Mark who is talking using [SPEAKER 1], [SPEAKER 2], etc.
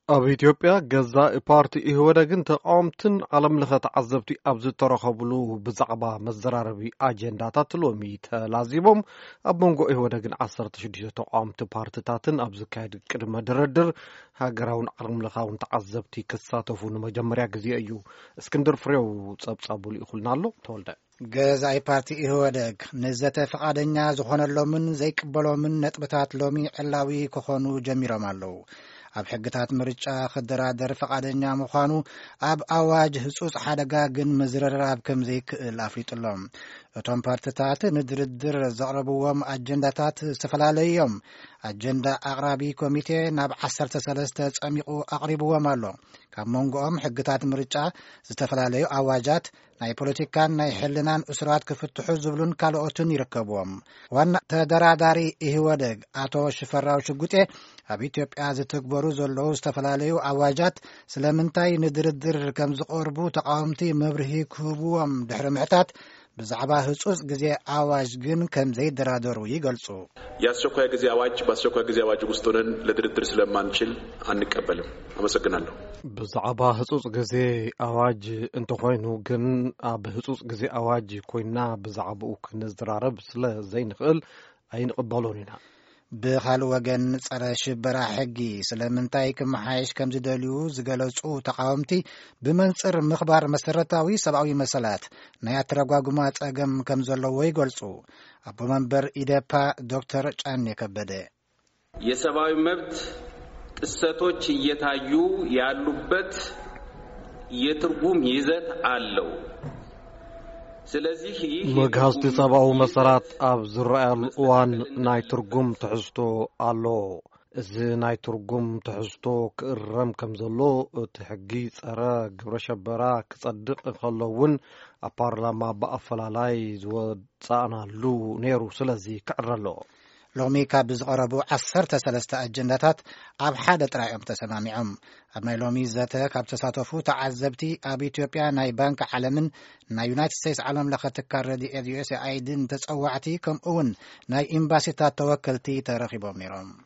[SPEAKER 1] ኣብ ኢትዮጵያ ገዛኢ ፓርቲ ኢህወደግን ተቃወምትን ዓለም ለኸ ተዓዘብቲ ኣብ ዝተረኸብሉ ብዛዕባ መዘራረቢ ኣጀንዳታት ሎሚ ተላዚቦም ኣብ መንጎ ኢህወደግን 16 ተቃወምቲ ፓርቲታትን ኣብ ዝካየድ ቅድመ ድርድር ሃገራውን ዓለም ለኻውን ተዓዘብቲ ክሳተፉ ንመጀመርያ ግዜ እዩ። እስክንድር ፍሬው ጸብጻቡሉ ይኹልና ኣሎ ተወልደ
[SPEAKER 2] ገዛኢ ፓርቲ ኢህወደግ ንዘተ ፈቃደኛ ዝኾነሎምን ዘይቅበሎምን ነጥብታት ሎሚ ዕላዊ ክኾኑ ጀሚሮም ኣለዉ። ኣብ ሕግታት ምርጫ ክደራደር ፈቃደኛ ምዃኑ ኣብ ኣዋጅ ህጹጽ ሓደጋ ግን ምዝርራብ ከም ዘይክእል ኣፍሊጡሎም። እቶም ፓርቲታት ንድርድር ዘቕረብዎም ኣጀንዳታት ዝተፈላለዩ እዮም። ኣጀንዳ ኣቕራቢ ኮሚቴ ናብ 13 ጸሚቑ ኣቕሪብዎም ኣሎ። ካብ መንጎኦም ሕግታት ምርጫ፣ ዝተፈላለዩ ኣዋጃት፣ ናይ ፖለቲካን ናይ ሕልናን እስራት ክፍትሑ ዝብሉን ካልኦትን ይርከብዎም። ዋና ተደራዳሪ ኢህወደግ ኣቶ ሽፈራው ሽጉጤ ኣብ ኢትዮጵያ ዝትግበሩ ዘለዉ ዝተፈላለዩ ኣዋጃት ስለምንታይ ንድርድር ከም ዝቐርቡ ተቃወምቲ መብርሂ ክህብዎም ድሕሪ ምሕታት ብዛዕባ ህጹጽ ግዜ ኣዋጅ ግን ከም ዘይደራደሩ ይገልጹ።
[SPEAKER 3] የአስቸኳይ ጊዜ አዋጅ በአስቸኳይ ጊዜ አዋጅ ውስጥ ሆነን ለድርድር ስለማንችል አንቀበልም። አመሰግናለሁ።
[SPEAKER 1] ብዛዕባ ህጹጽ ግዜ ኣዋጅ እንተኾይኑ ግን ኣብ ህጹጽ ግዜ ኣዋጅ ኮይና ብዛዕባኡ ክንዝራረብ ስለ ዘይንኽእል ኣይንቕበሎን ኢና።
[SPEAKER 2] ብኻልእ ወገን ጸረ ሽበራ ሕጊ ስለምንታይ ክመሓየሽ ከም ዝደልዩ ዝገለጹ ተቃወምቲ ብመንጽር ምኽባር መሰረታዊ ሰብኣዊ መሰላት ናይ ኣተረጓጉማ ጸገም ከም ዘለዎ ይገልጹ። አቦ መንበር ኢዴፓ ዶክተር ጫኔ ከበደ
[SPEAKER 4] የሰብአዊ መብት ጥሰቶች እየታዩ ያሉበት የትርጉም ይዘት አለው። ስለዚህ
[SPEAKER 1] መግሃዝቲ ሰብኣዊ መሰራት ኣብ ዝረኣያሉ እዋን ናይ ትርጉም ትሕዝቶ ኣሎ። እዚ ናይ ትርጉም ትሕዝቶ ክእረም ከም ዘሎ እቲ ሕጊ ጸረ ግብረ ሸበራ ክጸድቕ ከሎውን ኣብ ፓርላማ ብኣፈላላይ ዝወጻእናሉ ነይሩ። ስለዚ ክዕረ ኣሎ።
[SPEAKER 2] ሎሚ ካብ ዝቐረቡ 13 ኣጀንዳታት ኣብ ሓደ ጥራዮም ተሰማሚዖም። ኣብ ናይ ሎሚ ዘተ ካብ ተሳተፉ ተዓዘብቲ ኣብ ኢትዮጵያ ናይ ባንኪ ዓለምን ናይ ዩናይትድ ስቴትስ ዓለም ለኸ ትካል ረድኤት USAIDን ተጸዋዕቲ ከምኡውን ናይ ኤምባሲታት ተወከልቲ ተረኺቦም ነይሮም።